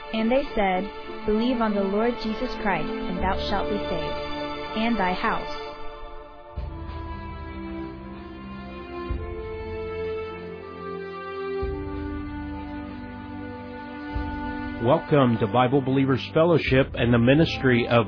And they said, Believe on the Lord Jesus Christ, and thou shalt be saved, and thy house. Welcome to Bible Believers Fellowship and the ministry of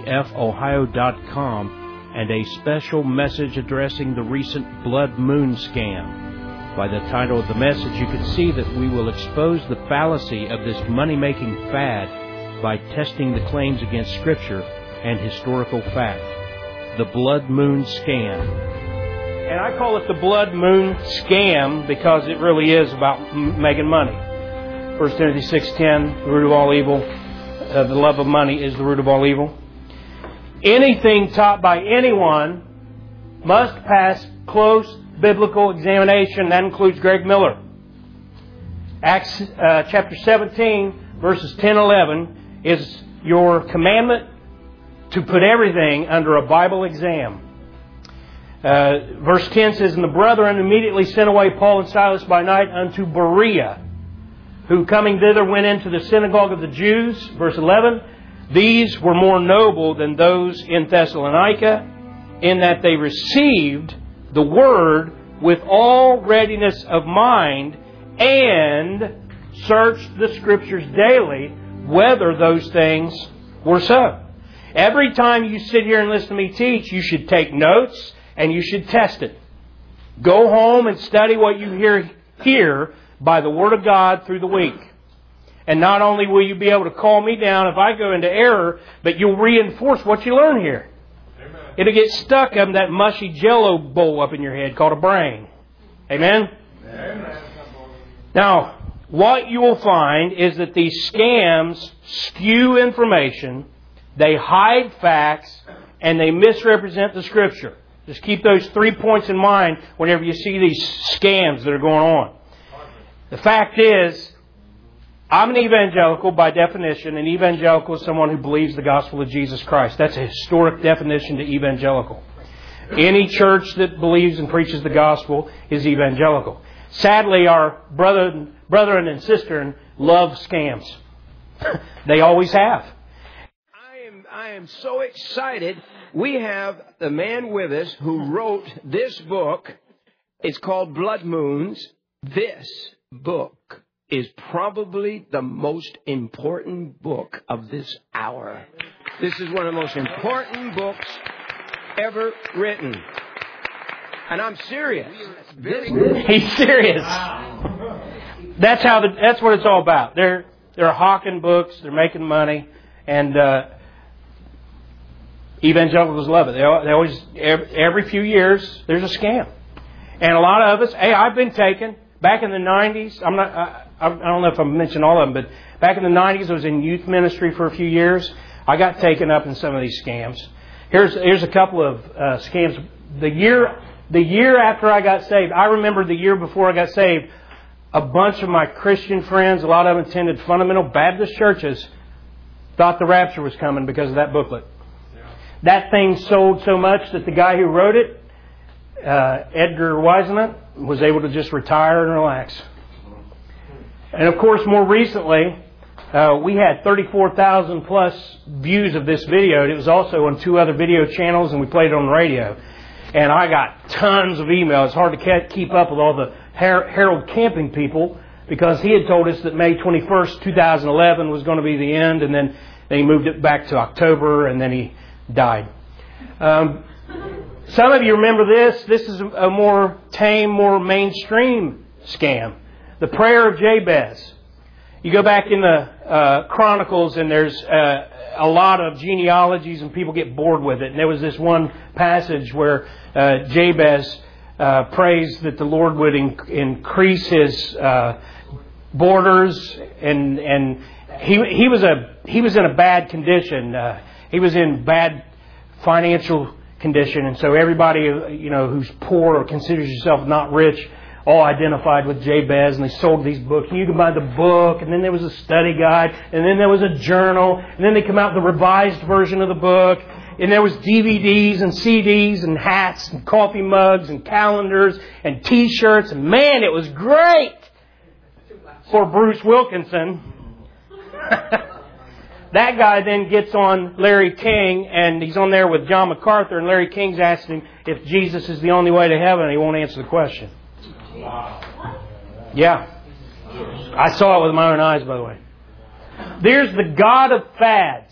bbfohio.com and a special message addressing the recent blood moon scam. By the title of the message, you can see that we will expose the fallacy of this money-making fad by testing the claims against Scripture and historical fact. The blood moon scam. And I call it the blood moon scam because it really is about making money. 1 Timothy 6:10, the root of all evil, the love of money is the root of all evil. Anything taught by anyone must pass close biblical examination. That includes Greg Miller. Acts chapter 17, verses 10 and 11 is your commandment to put everything under a Bible exam. Verse 10 says, And the brethren immediately sent away Paul and Silas by night unto Berea, who coming thither went into the synagogue of the Jews. Verse 11, These were more noble than those in Thessalonica, in that they received the word with all readiness of mind, and searched the Scriptures daily, whether those things were so. Every time you sit here and listen to me teach, you should take notes and you should test it. Go home and study what you hear here by the Word of God through the week. And not only will you be able to call me down if I go into error, but you'll reinforce what you learn here. Amen. It'll get stuck in that mushy Jell-O bowl up in your head called a brain. Amen? Amen. Now, what you will find is that these scams skew information, they hide facts, and they misrepresent the Scripture. Just keep those 3 points in mind whenever you see these scams that are going on. The fact is, I'm an evangelical by definition. An evangelical is someone who believes the gospel of Jesus Christ. That's a historic definition to evangelical. Any church that believes and preaches the gospel is evangelical. Sadly, our brethren and sisters love scams. They always have. I am so excited. We have the man with us who wrote this book. It's called Blood Moons. This book is probably the most important book of this hour. This is one of the most important books ever written. And I'm serious. He's serious. That's what it's all about. They're hawking books. They're making money, and evangelicals love it. They always every few years there's a scam, and a lot of us. Hey, I've been taken back in the 90s. I don't know if I've mentioned all of them, but back in the 90s, I was in youth ministry for a few years. I got taken up in some of these scams. Here's a couple of scams. The year after I got saved, I remember the year before I got saved, a bunch of my Christian friends, a lot of them attended fundamental Baptist churches, thought the rapture was coming because of that booklet. Yeah. That thing sold so much that the guy who wrote it, Edgar Wiseman, was able to just retire and relax. And of course, more recently, we had 34,000 plus views of this video. It was also on 2 other video channels, and we played it on the radio. And I got tons of emails. It's hard to keep up with all the Harold Camping people, because he had told us that May 21st, 2011 was going to be the end, and then they moved it back to October, and then he died. Some of you remember this. This is a more tame, more mainstream scam. The prayer of Jabez. You go back in the Chronicles, and there's a lot of genealogies, and people get bored with it. And there was this one passage where Jabez prays that the Lord would increase his borders, and he was in a bad condition. He was in bad financial condition, and so everybody who's poor or considers yourself not rich all identified with Jabez, and they sold these books. And you could buy the book, and then there was a study guide, and then there was a journal, and then they come out with the revised version of the book, and there was DVDs and CDs and hats and coffee mugs and calendars and T-shirts, and man, it was great for Bruce Wilkinson. That guy then gets on Larry King, and he's on there with John MacArthur, and Larry King's asking him if Jesus is the only way to heaven, and he won't answer the question. Yeah. I saw it with my own eyes, by the way. There's the God of fads.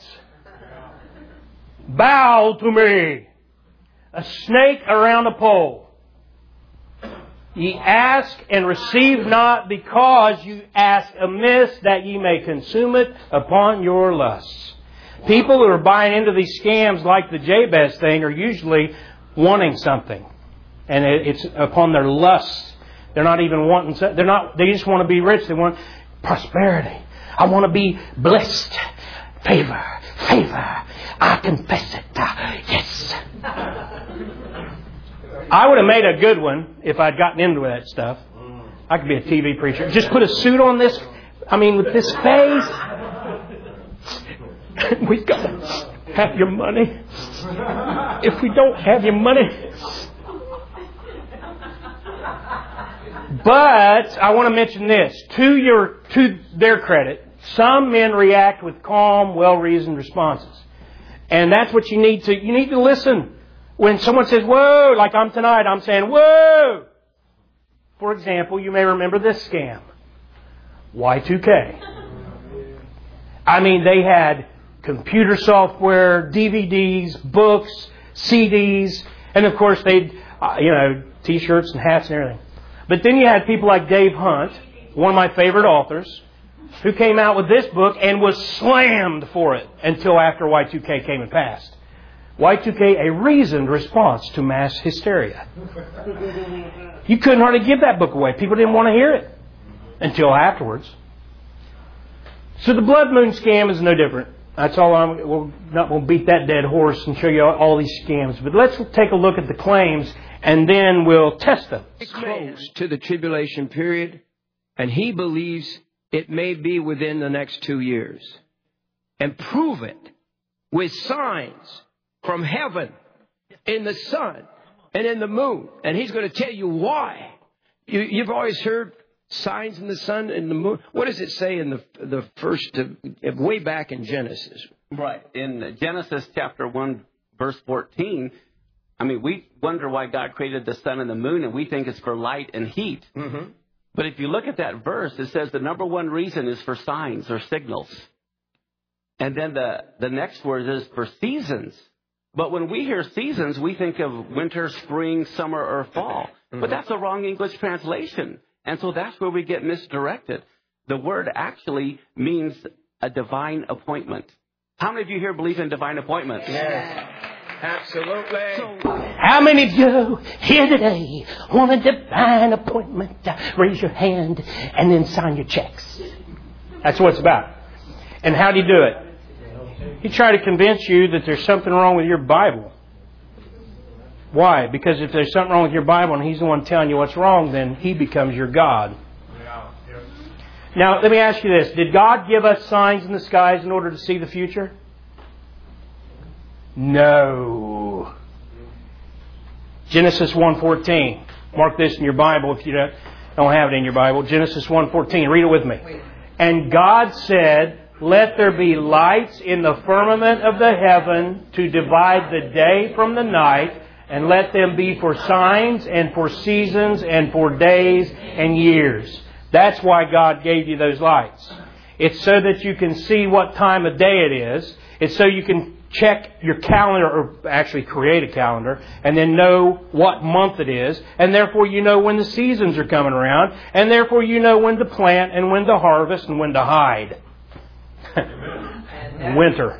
Bow to me. A snake around a pole. Ye ask and receive not, because you ask amiss, that ye may consume it upon your lusts. People who are buying into these scams like the Jabez thing are usually wanting something. And it's upon their lusts. They're not even wanting, they just want to be rich. They want prosperity. I want to be blessed. Favor. I confess it. Yes. I would have made a good one if I'd gotten into that stuff. I could be a TV preacher. Just put a suit on this. With this face. We've got to have your money. If we don't have your money. But I want to mention this. To their credit, some men react with calm, well-reasoned responses. And that's what you need to listen. When someone says, whoa, like I'm tonight, I'm saying, whoa. For example, you may remember this scam. Y2K. They had computer software, DVDs, books, CDs, and of course they'd, T-shirts and hats and everything. But then you had people like Dave Hunt, one of my favorite authors, who came out with this book and was slammed for it until after Y2K came and passed. Y2K, a reasoned response to mass hysteria. You couldn't hardly give that book away. People didn't want to hear it until afterwards. So the blood moon scam is no different. That's all. We'll beat that dead horse and show you all these scams. But let's take a look at the claims, and then we'll test them. It's close to the tribulation period, and he believes it may be within the next 2 years. And prove it with signs from heaven, in the sun, and in the moon. And he's going to tell you why. You've always heard signs in the sun and the moon. What does it say in the first, way back in Genesis? Right. In Genesis chapter 1, verse 14, we wonder why God created the sun and the moon, and we think it's for light and heat. Mm-hmm. But if you look at that verse, it says the number one reason is for signs or signals. And then the next word is for seasons. But when we hear seasons, we think of winter, spring, summer, or fall. Mm-hmm. But that's a wrong English translation. And so that's where we get misdirected. The word actually means a divine appointment. How many of you here believe in divine appointments? Yes, absolutely. How many of you here today want a divine appointment? Raise your hand and then sign your checks. That's what it's about. And how do you do it? He tried to convince you that there's something wrong with your Bible. Why? Because if there's something wrong with your Bible and he's the one telling you what's wrong, then he becomes your God. Now, let me ask you this. Did God give us signs in the skies in order to see the future? No. Genesis 1:14. Mark this in your Bible if you don't have it in your Bible. Genesis 1:14. Read it with me. And God said, let there be lights in the firmament of the heaven to divide the day from the night, and let them be for signs and for seasons and for days and years. That's why God gave you those lights. It's so that you can see what time of day it is. It's so you can check your calendar, or actually create a calendar, and then know what month it is. And therefore you know when the seasons are coming around. And therefore you know when to plant and when to harvest and when to hide. Winter.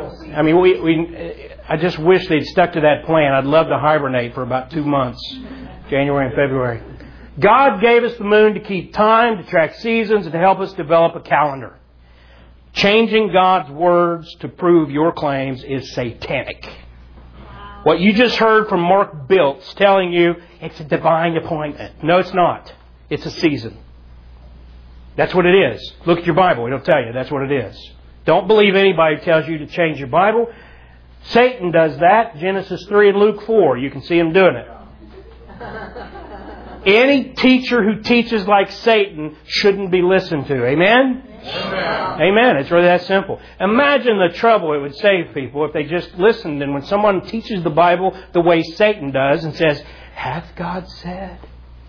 I just wish they'd stuck to that plan. I'd love to hibernate for about 2 months, January and February. God gave us the moon to keep time, to track seasons, and to help us develop a calendar. Changing God's words to prove your claims is satanic. What you just heard from Mark Biltz telling you it's a divine appointment. No, it's not. It's a season. That's what it is. Look at your Bible. It'll tell you that's what it is. Don't believe anybody who tells you to change your Bible. Satan does that. Genesis 3 and Luke 4. You can see him doing it. Any teacher who teaches like Satan shouldn't be listened to. Amen? Amen. Amen. It's really that simple. Imagine the trouble it would save people if they just listened, and when someone teaches the Bible the way Satan does and says, "Hath God said?"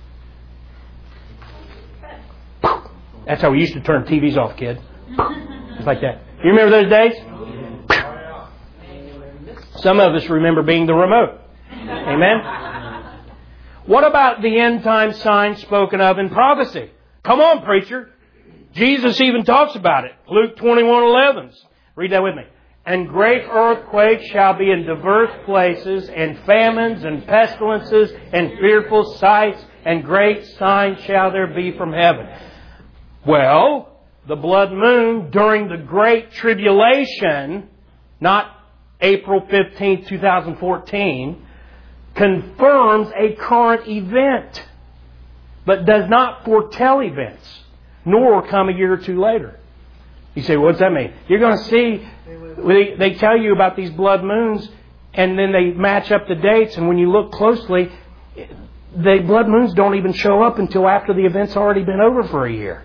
That's how we used to turn TVs off, kid. Just like that. You remember those days? Some of us remember being the remote. Amen? What about the end time signs spoken of in prophecy? Come on, preacher. Jesus even talks about it. Luke 21:11. Read that with me. "And great earthquakes shall be in diverse places, and famines and pestilences and fearful sights, and great signs shall there be from heaven." Well, the blood moon during the Great Tribulation, not April 15th, 2014, confirms a current event, but does not foretell events, nor come a year or two later. You say, what's that mean? You're going to see, they tell you about these blood moons, and then they match up the dates, and when you look closely, the blood moons don't even show up until after the event's already been over for a year.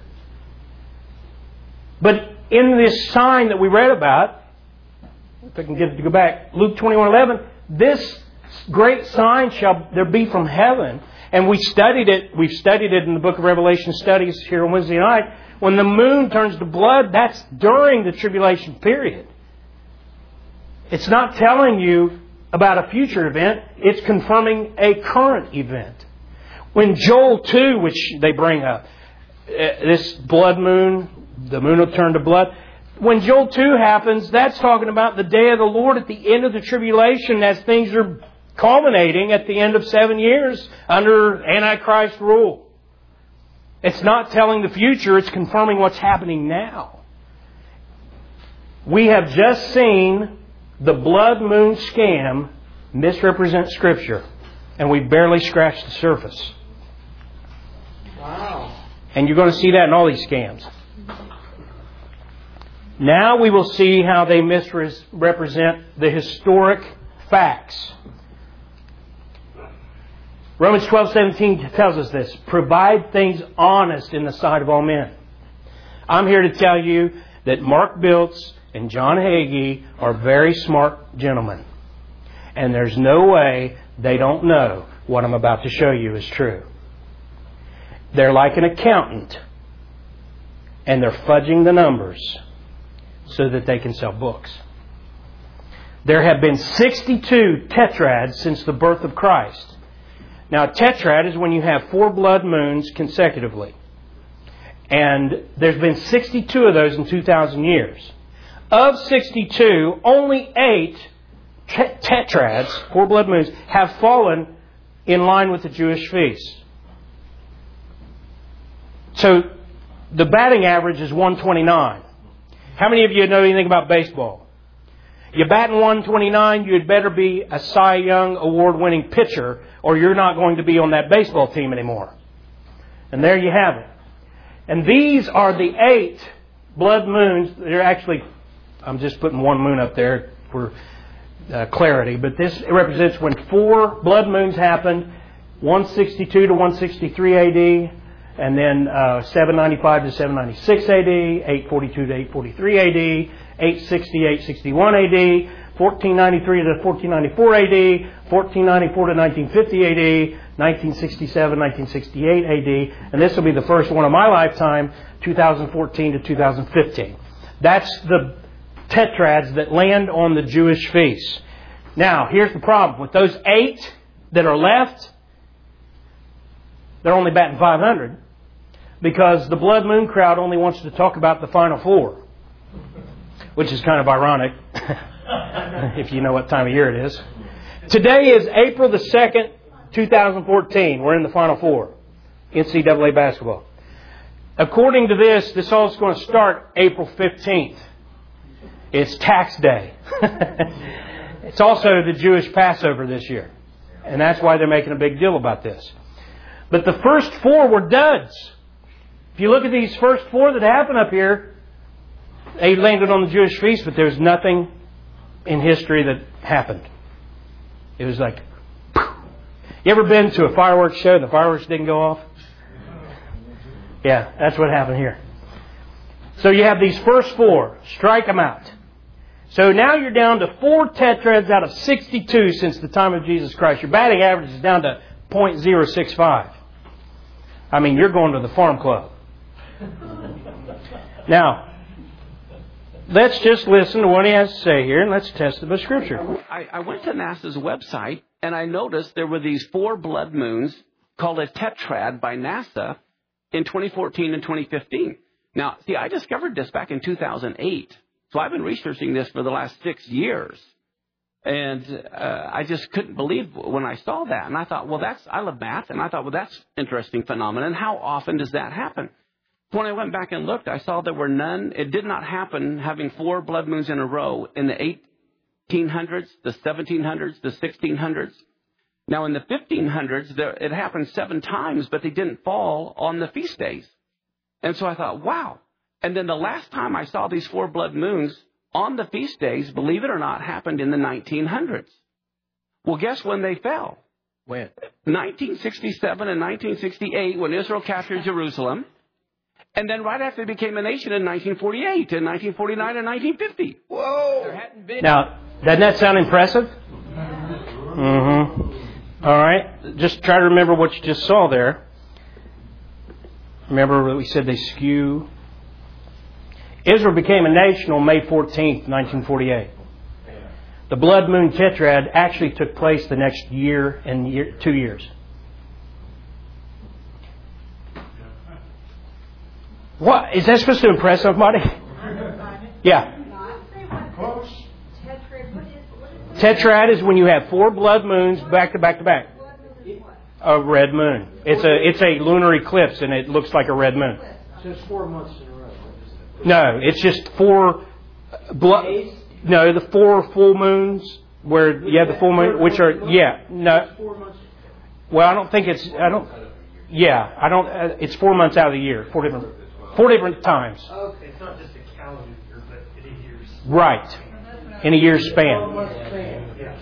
But in this sign that we read about, if I can get it to go back, Luke 21:11, this great sign shall there be from heaven. And we've studied it in the book of Revelation studies here on Wednesday night. When the moon turns to blood, that's during the tribulation period. It's not telling you about a future event. It's confirming a current event. When Joel 2, which they bring up, this blood moon, the moon will turn to blood. When Joel 2 happens, that's talking about the day of the Lord at the end of the tribulation as things are culminating at the end of 7 years under Antichrist rule. It's not telling the future, it's confirming what's happening now. We have just seen the blood moon scam misrepresent Scripture, and we barely scratched the surface. Wow. And you're going to see that in all these scams. Now we will see how they misrepresent the historic facts. Romans 12:17 tells us this. Provide things honest in the sight of all men. I'm here to tell you that Mark Biltz and John Hagee are very smart gentlemen. And there's no way they don't know what I'm about to show you is true. They're like an accountant. And they're fudging the numbers so that they can sell books. There have been 62 tetrads since the birth of Christ. Now, a tetrad is when you have 4 blood moons consecutively. And there's been 62 of those in 2,000 years. Of 62, only 8 tetrads, 4 blood moons, have fallen in line with the Jewish feast. So, the batting average is 129. How many of you know anything about baseball? You bat in 129, you'd better be a Cy Young award-winning pitcher, or you're not going to be on that baseball team anymore. And there you have it. And these are the 8 blood moons. They're actually, I'm just putting one moon up there for clarity, but this represents when 4 blood moons happened, 162 to 163 AD, and then 795 to 796 AD, 842 to 843 AD, 860, 861 AD, 1493 to 1494 AD, 1494 to 1950 AD, 1967, 1968 AD, and this will be the first one of my lifetime, 2014 to 2015. That's the tetrads that land on the Jewish feasts. Now, here's the problem. With those 8 that are left, they're only batting 500 because the blood moon crowd only wants to talk about the final 4, which is kind of ironic if you know what time of year it is. Today is April the 2nd, 2014. We're in the final 4, NCAA basketball. According to this all is going to start April 15th. It's tax day. It's also the Jewish Passover this year. And that's why they're making a big deal about this. But the first 4 were duds. If you look at these first 4 that happen up here, they landed on the Jewish feast, but there's nothing in history that happened. It was like, You ever been to a fireworks show and the fireworks didn't go off? Yeah, that's what happened here. So you have these first 4. Strike them out. So now you're down to 4 tetrads out of 62 since the time of Jesus Christ. Your batting average is down to .065. I mean, you're going to the farm club. Now, let's just listen to what he has to say here, and let's test it by Scripture. I went to NASA's website, and I noticed there were these 4 blood moons called a tetrad by NASA in 2014 and 2015. Now, see, I discovered this back in 2008, so I've been researching this for the last 6 years. And I just couldn't believe when I saw that. And I thought, well, I love math, and I thought, well, that's an interesting phenomenon. How often does that happen? When I went back and looked, I saw there were none. It did not happen having 4 blood moons in a row in the 1800s, the 1700s, the 1600s. Now, in the 1500s, it happened 7 times, but they didn't fall on the feast days. And so I thought, wow. And then the last time I saw these 4 blood moons on the feast days, believe it or not, happened in the 1900s. Well, guess when they fell? When? 1967 and 1968, when Israel captured Jerusalem. And then right after they became a nation in 1948 and 1949 and 1950. Whoa! Now, doesn't that sound impressive? Mm-hmm. All right. Just try to remember what you just saw there. Remember we said they skew. Israel became a nation on May 14th, 1948. The blood moon tetrad actually took place the next year and 2 years. What? Is that supposed to impress somebody? Yeah. Tetrad is when you have 4 blood moons back to back to back. A red moon. It's a lunar eclipse, and it looks like a red moon. So it's 4 months in a row. No, it's just 4 blood. No, the 4 full moons where you have the full moon, which are no. Well, I don't think it's. I don't. Yeah, I don't. It's 4 months out of the year. 4 different times. Okay, it's not just a calendar year, but in a year's. Right, in a year's span.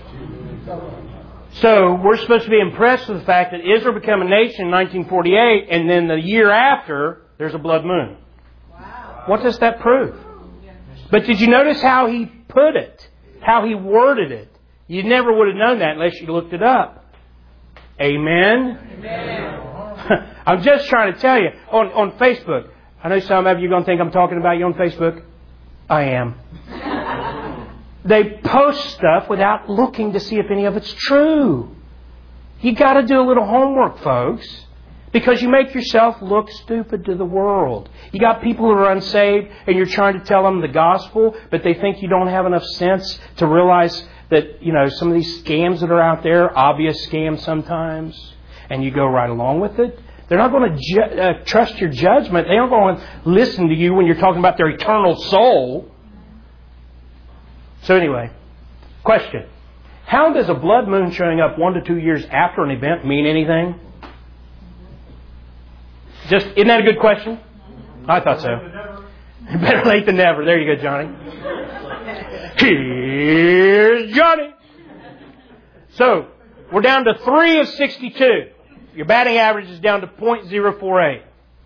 So we're supposed to be impressed with the fact that Israel became a nation in 1948, and then the year after there's a blood moon. Wow. What does that prove? But did you notice how he put it? How he worded it? You never would have known that unless you looked it up. Amen? Amen. I'm just trying to tell you, on Facebook, I know some of you are going to think I'm talking about you on Facebook. I am. They post stuff without looking to see if any of it's true. You got to do a little homework, folks, because you make yourself look stupid to the world. You got people who are unsaved, and you're trying to tell them the gospel, but they think you don't have enough sense to realize that, some of these scams that are out there, obvious scams sometimes, and you go right along with it. They're not going to trust your judgment. They aren't going to listen to you when you're talking about their eternal soul. So anyway, question. How does a blood moon showing up 1 to 2 years after an event mean anything? Isn't that a good question? I thought so. Better late than never. There you go, Johnny. Here's Johnny. So, we're down to 3 of 62. Your batting average is down to .048.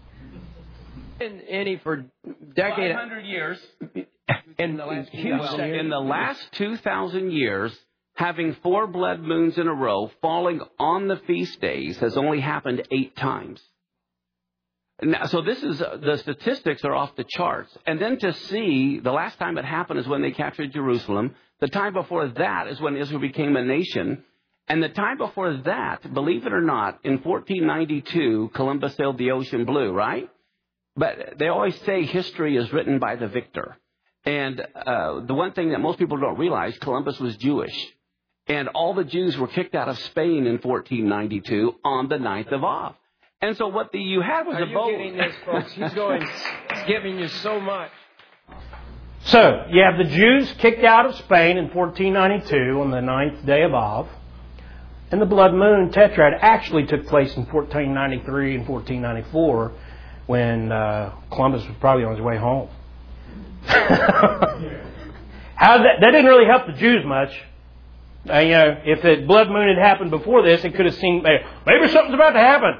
Any for decades. 500 years. In the last 2,000 years, having 4 blood moons in a row falling on the feast days has only happened 8 times. Now, so this is the statistics are off the charts. And then to see the last time it happened is when they captured Jerusalem. The time before that is when Israel became a nation. And the time before that, believe it or not, in 1492, Columbus sailed the ocean blue, right? But they always say history is written by the victor. And the one thing that most people don't realize, Columbus was Jewish. And all the Jews were kicked out of Spain in 1492 on the 9th of Av. And so what you had was a boat. Are you getting this, folks? He's giving you so much. So, you have the Jews kicked out of Spain in 1492 on the 9th day of Av. And the blood moon tetrad actually took place in 1493 and 1494 when Columbus was probably on his way home. That didn't really help the Jews much. If the blood moon had happened before this, it could have seemed maybe something's about to happen.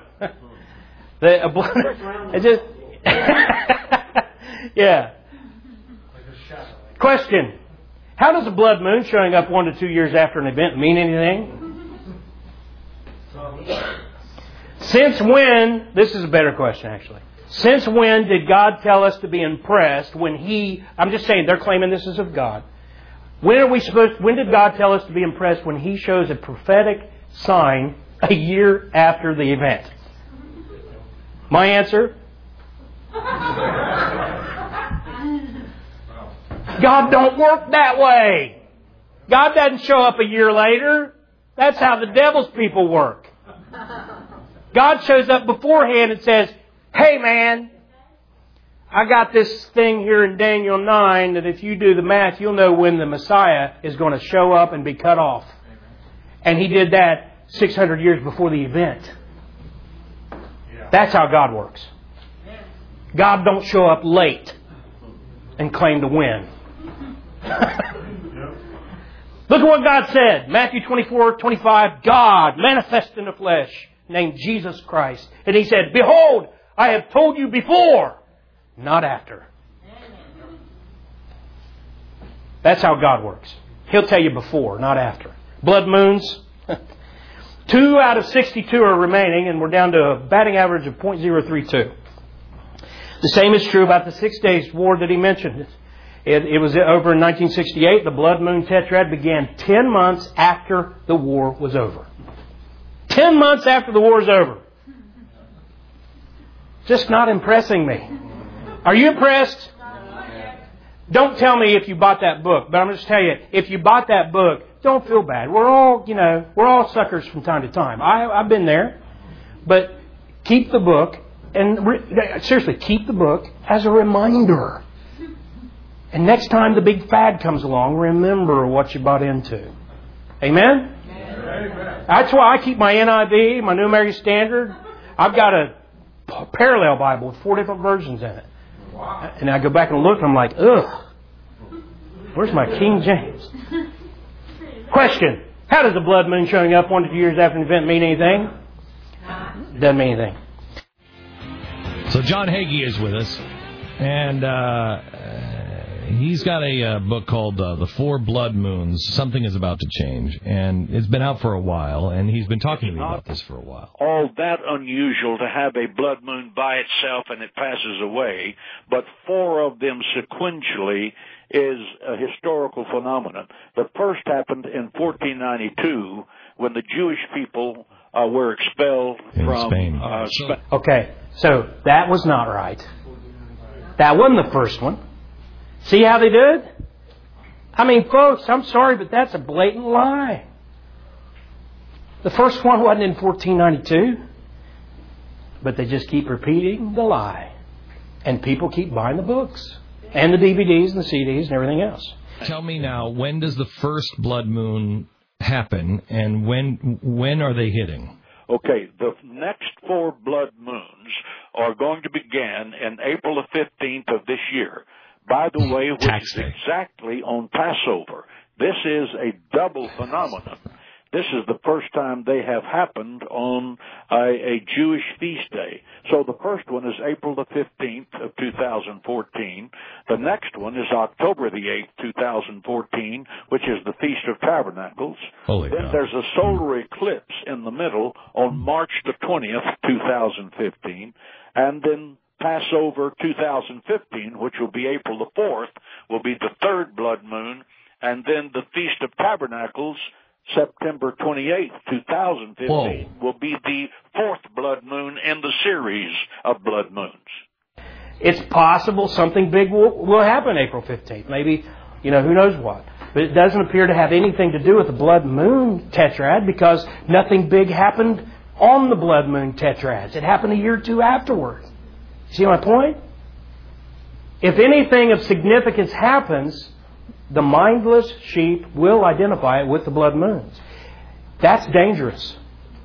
It just yeah. Question: how does a blood moon showing up 1 to 2 years after an event mean anything? Since when? This is a better question, actually. Since when did God tell us to be impressed when He... I'm just saying, they're claiming this is of God. When did God tell us to be impressed when He shows a prophetic sign a year after the event? My answer? God don't work that way. God doesn't show up a year later. That's how the devil's people work. God shows up beforehand and says, hey man, I got this thing here in Daniel 9 that if you do the math, you'll know when the Messiah is going to show up and be cut off. And He did that 600 years before the event. That's how God works. God don't show up late and claim to win. Look at what God said. Matthew 24:25. God manifest in the flesh, named Jesus Christ. And He said, behold, I have told you before, not after. That's how God works. He'll tell you before, not after. Blood moons. 2 out of 62 are remaining, and we're down to a batting average of .032. The same is true about the 6 Days War that he mentioned. It was over in 1968. The Blood Moon Tetrad began 10 months after the war was over. 10 months after the war is over. Just not impressing me. Are you impressed? Don't tell me if you bought that book, but I'm going to tell you, if you bought that book, don't feel bad. We're all suckers from time to time. I've been there. But keep the book, and seriously, keep the book as a reminder. And next time the big fad comes along, remember what you bought into. Amen? Amen. That's why I keep my NIV, my New American Standard. I've got a parallel Bible with 4 different versions in it. Wow. And I go back and look and I'm like, ugh, where's my King James? Question: how does the blood moon showing up 1 to 2 years after an event mean anything? It doesn't mean anything. So John Hagee is with us, and he's got a book called The 4 Blood Moons. Something is about to change, and it's been out for a while, and he's been talking to me about this for a while. All that unusual to have a blood moon by itself and it passes away, but 4 of them sequentially is a historical phenomenon. The first happened in 1492 when the Jewish people were expelled from Spain. Okay, so that was not right. That wasn't the first one. See how they did? I mean, folks, I'm sorry, but that's a blatant lie. The first one wasn't in 1492. But they just keep repeating the lie. And people keep buying the books. And the DVDs and the CDs and everything else. Tell me now, when does the first blood moon happen, and when are they hitting? Okay, the next 4 blood moons are going to begin in April the 15th of this year. By the way, which is exactly on Passover. This is a double phenomenon. This is the first time they have happened on a Jewish feast day. So the first one is April the 15th of 2014. The next one is October the 8th, 2014, which is the Feast of Tabernacles. Holy then God. There's a solar eclipse in the middle on March the 20th, 2015. And then Passover 2015, which will be April the 4th, will be the 3rd blood moon. And then the Feast of Tabernacles, September 28th, 2015, will be the 4th blood moon in the series of blood moons. It's possible something big will happen April 15th. Maybe, who knows what. But it doesn't appear to have anything to do with the blood moon tetrad, because nothing big happened on the blood moon tetrads. It happened a year or 2 afterwards. See my point? If anything of significance happens, the mindless sheep will identify it with the blood moons. That's dangerous.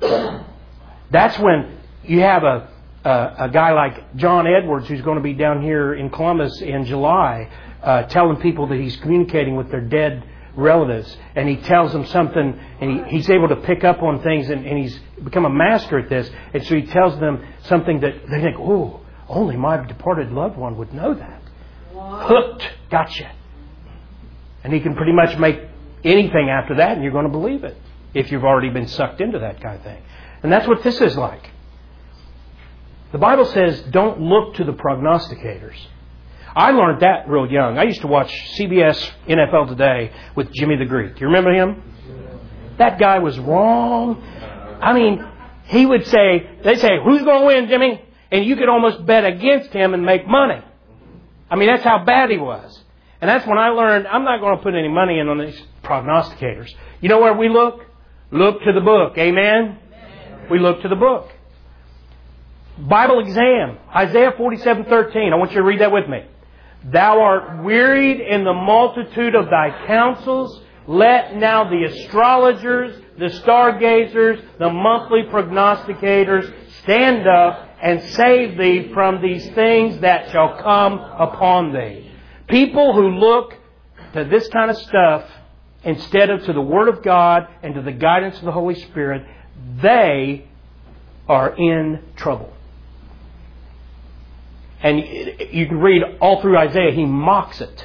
That's when you have a guy like John Edwards, who's going to be down here in Columbus in July, telling people that he's communicating with their dead relatives, and he tells them something, and he's able to pick up on things, and he's become a master at this. And so he tells them something that they think, oh, only my departed loved one would know that. Wow. Hooked. Gotcha. And he can pretty much make anything after that, and you're going to believe it if you've already been sucked into that kind of thing. And that's what this is like. The Bible says, don't look to the prognosticators. I learned that real young. I used to watch CBS NFL Today with Jimmy the Greek. You remember him? That guy was wrong. I mean, he would say, they'd say, who's going to win, Jimmy? And you could almost bet against him and make money. I mean, that's how bad he was. And that's when I learned, I'm not going to put any money in on these prognosticators. You know where we look? Look to the book. Amen? We look to the book. Bible exam. Isaiah 47:13. I want you to read that with me. Thou art wearied in the multitude of thy counsels. Let now the astrologers, the stargazers, the monthly prognosticators stand up and save thee from these things that shall come upon thee. People who look to this kind of stuff instead of to the Word of God and to the guidance of the Holy Spirit, they are in trouble. And you can read all through Isaiah, he mocks it.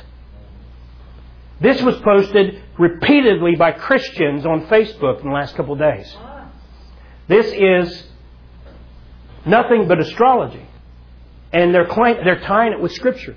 This was posted repeatedly by Christians on Facebook in the last couple of days. This is nothing but astrology. And they're tying it with Scripture.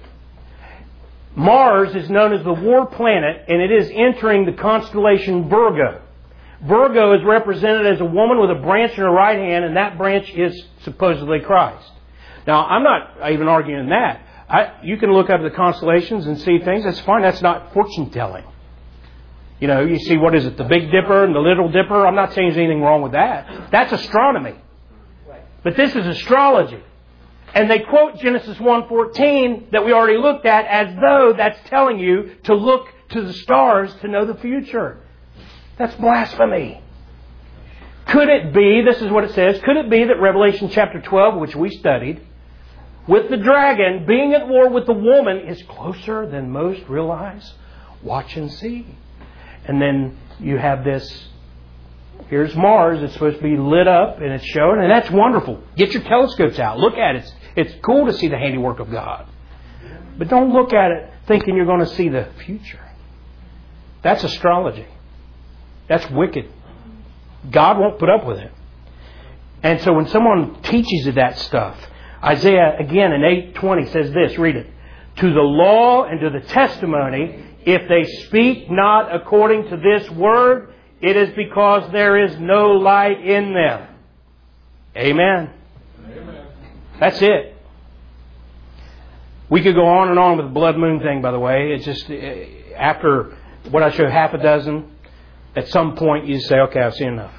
Mars is known as the war planet, and it is entering the constellation Virgo. Virgo is represented as a woman with a branch in her right hand, and that branch is supposedly Christ. Now, I'm not even arguing that. You can look up the constellations and see things. That's fine. That's not fortune telling. You know, you see, what is it? The Big Dipper and the Little Dipper. I'm not saying there's anything wrong with that. That's astronomy. But this is astrology. And they quote Genesis 1:14 that we already looked at as though that's telling you to look to the stars to know the future. That's blasphemy. Could it be, this is what it says, could it be that Revelation chapter 12, which we studied, with the dragon being at war with the woman is closer than most realize? Watch and see. And then you have this, here's Mars, it's supposed to be lit up and it's showing, and that's wonderful. Get your telescopes out, look at it. It's cool to see the handiwork of God. But don't look at it thinking you're going to see the future. That's astrology. That's wicked. God won't put up with it. And so when someone teaches you that stuff, Isaiah, again in 8:20 says this, read it. To the law and to the testimony, if they speak not according to this word, it is because there is no light in them. Amen. Amen. That's it. We could go on and on with the blood moon thing, by the way. It's just, after what I showed half a dozen, at some point you say, okay, I've seen enough.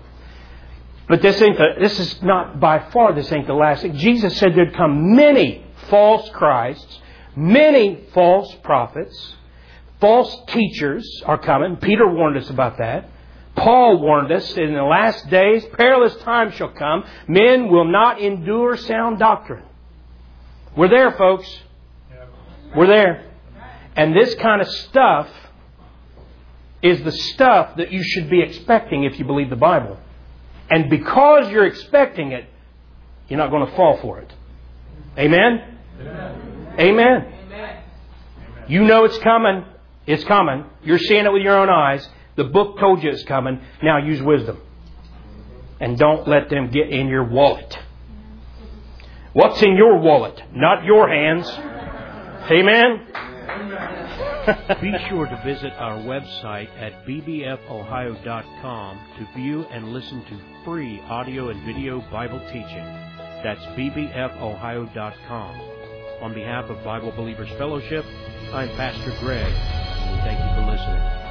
But this is not by far, this ain't the last thing. Jesus said there'd come many false Christs, many false prophets, false teachers are coming. Peter warned us about that. Paul warned us, in the last days, perilous times shall come. Men will not endure sound doctrine. We're there, folks. We're there. And this kind of stuff is the stuff that you should be expecting if you believe the Bible. And because you're expecting it, you're not going to fall for it. Amen? Amen. Amen. Amen. You know it's coming. It's coming. You're seeing it with your own eyes. The book told you it's coming. Now use wisdom. And don't let them get in your wallet. What's in your wallet? Not your hands. Amen? Be sure to visit our website at bbfohio.com to view and listen to free audio and video Bible teaching. That's bbfohio.com. On behalf of Bible Believers Fellowship, I'm Pastor Greg, and thank you for listening.